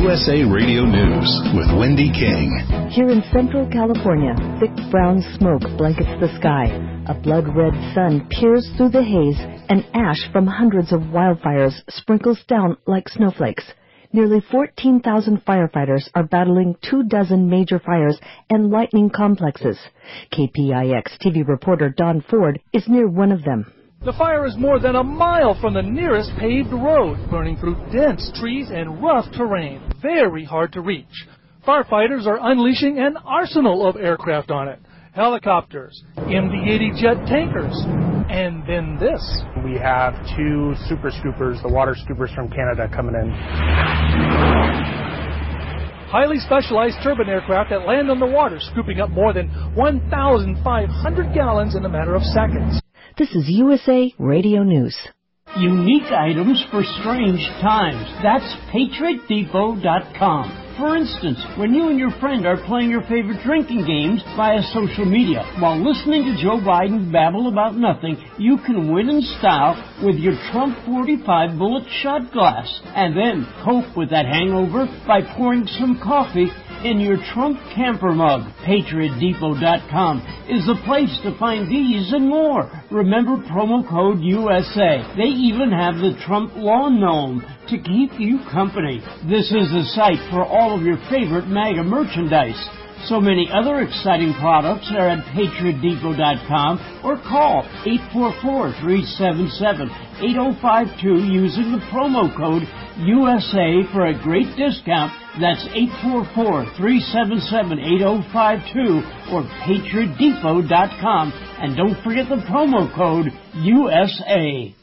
USA Radio News with Wendy King. Here in Central California, thick brown smoke blankets the sky. A blood-red sun peers through the haze, and ash from hundreds of wildfires sprinkles down like snowflakes. Nearly 14,000 firefighters are battling 24 major fires and lightning complexes. KPIX TV reporter Don Ford is near one of them. The fire is more than a mile from the nearest paved road, burning through dense trees and rough terrain. Very hard to reach. Firefighters are unleashing an arsenal of aircraft on it. Helicopters, MD-80 jet tankers, and then this. We have 2 super scoopers, the water scoopers from Canada, coming in. Highly specialized turbine aircraft that land on the water, scooping up more than 1,500 gallons in a matter of seconds. This is USA Radio News. Unique items for strange times. That's PatriotDepot.com. For instance, when you and your friend are playing your favorite drinking games via social media, while listening to Joe Biden babble about nothing, you can win in style with your Trump 45 bullet shot glass. And then cope with that hangover by pouring some coffee in your Trump camper mug. PatriotDepot.com is the place to find these and more. Remember promo code USA. They even have the Trump Lawn Gnome to keep you company. This is the site for all of your favorite MAGA merchandise. So many other exciting products are at PatriotDepot.com or call 844-377-8052 using the promo code USA for a great discount. That's 844-377-8052 or PatriotDepot.com. And don't forget the promo code USA.